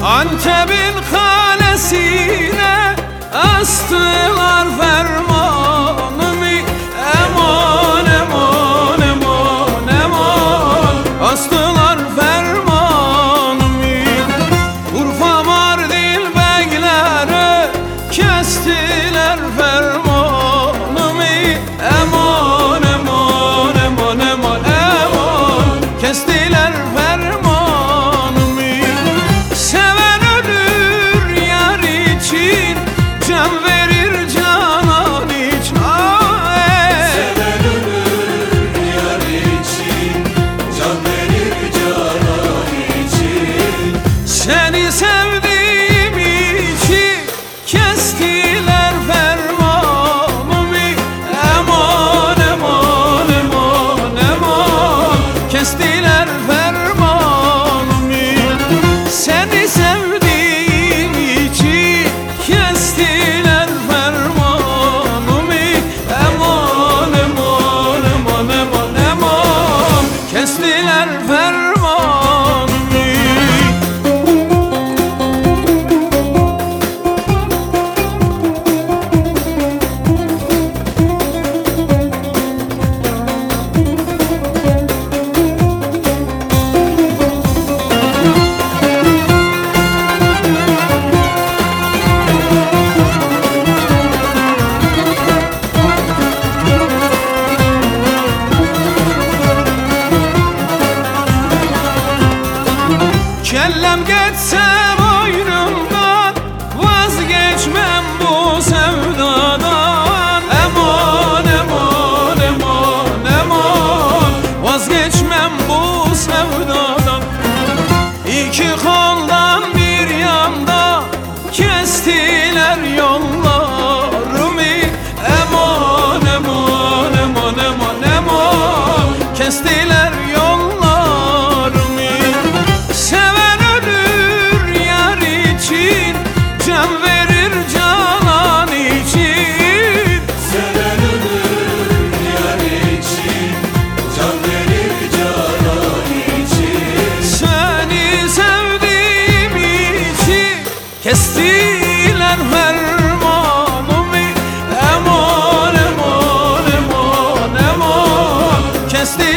Antep'in kalesine astılar fermanımı. Eman eman eman eman, astılar fermanımı. Urfa Mardin beyleri kestiler fermanımı. Eman eman eman eman eman, kestiler fermanımı. Seven ölür yar için, can verir canan için. Seven ölür yar için, can verir canan için. Seni sevdiğim için kestiler fermanımı. Eman eman eman eman, kestiler fermanımı. Seni sevdiğim için kestiler fermanımı. Eman eman eman eman eman, kestiler fermanımı. Kellem geçse boynumdan, vazgeçmem bu sevdadan. Eman eman eman eman, vazgeçmem bu sevdadan. İki koldan bir yanda kestiler yollarımı. Eman eman eman eman eman, kestiler yollarımı. Seven ölür yar için, can verir canan için. Seven ölür yar için, can verir canan için. Seni sevdiğim için kestiler fermanımı. Eman eman eman eman, kestiler